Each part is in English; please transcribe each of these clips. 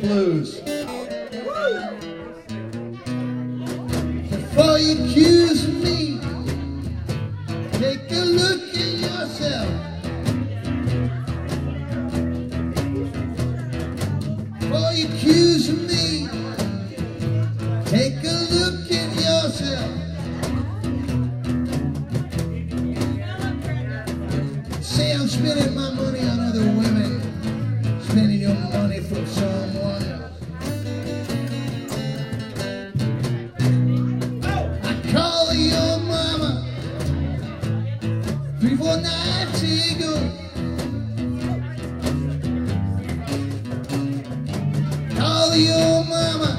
blues. Before you accuse me, take a look at yourself. Before you accuse me, take a look at yourself. Say I'm spending my money on other women, spending your money from someone else. I call your mama 3-4 nights ago. Call your mama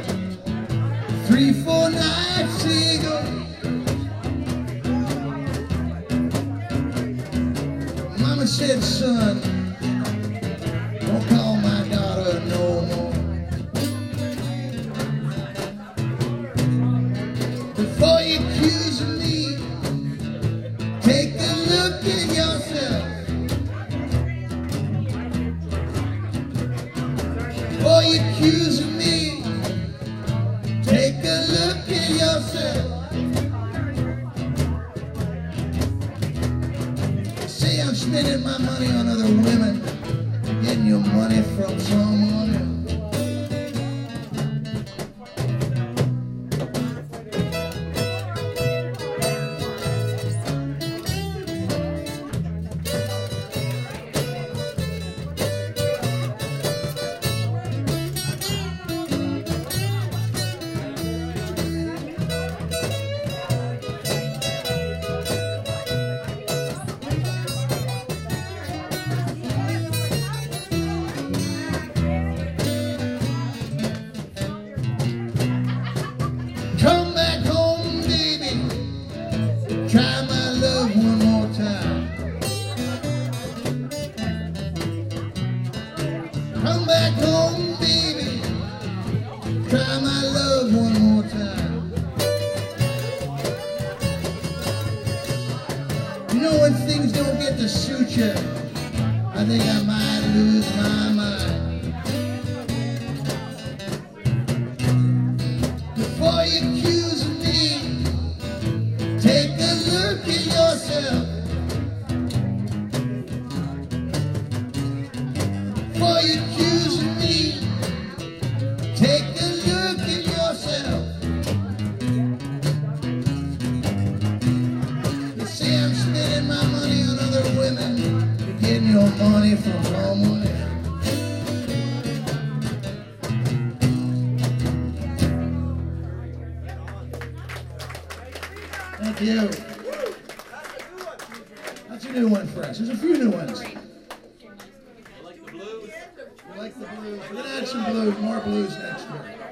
3-4 nights ago. Mama said, son, don't call my daughter no more. Before you accuse me, take a look at yourself. Before you accuse me, take a look at yourself. Say I'm spending my money on other women, getting your money from someone else. Come back home, baby. Try my love one more time. Come back home, baby. Try my love one more time. You know, when things don't get to suit you, I think I might lose my mind. Before you accuse me, take a look at yourself. Before you accuse me, take a look at yourself. You say I'm spending my money on other women, you're getting your money from someone else. Thank you. That's a new one for us. There's a few new ones. You like the blues? You like the blues? We're going to add some blues, more blues next year.